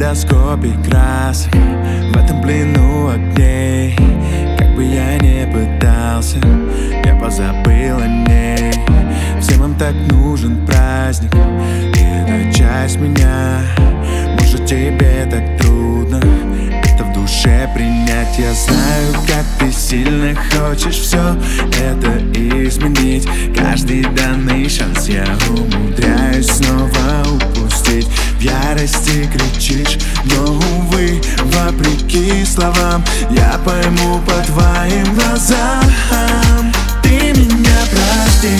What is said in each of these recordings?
калейдоскопе красок, в этом плену огней. Как бы я ни пытался, я позабыл о ней. Всем им так нужен праздник, и это часть меня. Может, тебе так трудно это в душе принять. Я знаю, как ты сильно хочешь все это изменить. Каждый данный шанс я умудряюсь снова упустить. В ярости кричишь, но, увы, вопреки словам, я пойму по твоим глазам. Ты меня прости,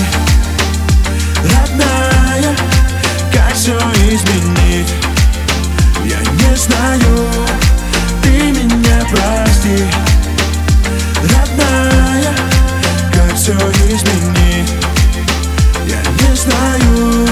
родная, как все изменить, я не знаю. Ты меня прости, родная, как все изменить, я не знаю.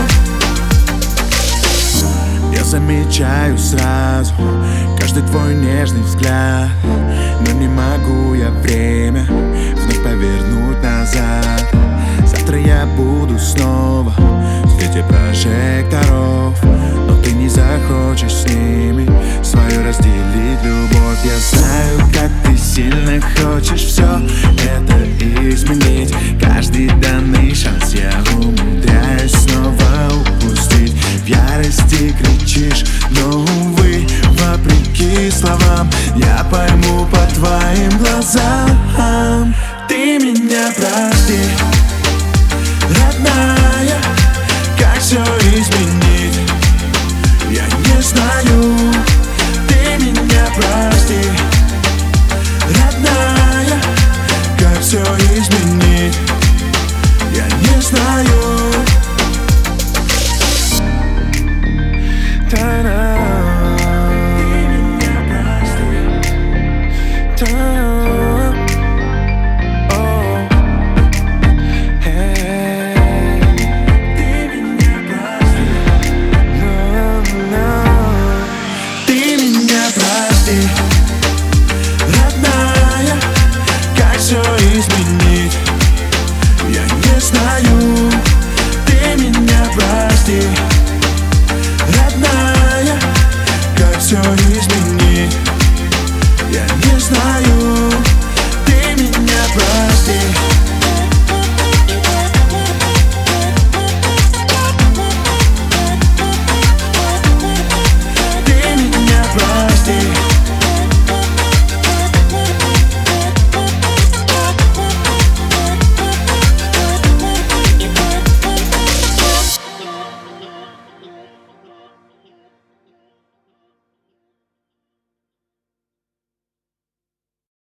Я замечаю сразу каждый твой нежный взгляд, но не могу я время вновь повернуть назад. Завтра я буду снова в свете прожекторов, но ты не захочешь с ними свою разделить любовь. Я знаю, как ты сильно хочешь все это изменить. Каждый данный шанс я умудряюсь снова упустить. В ярости кричишь, но, увы, вопреки словам, я пойму по твоим глазам. Ты меня прости, родная, как все изменить, я не знаю. Ты меня прости,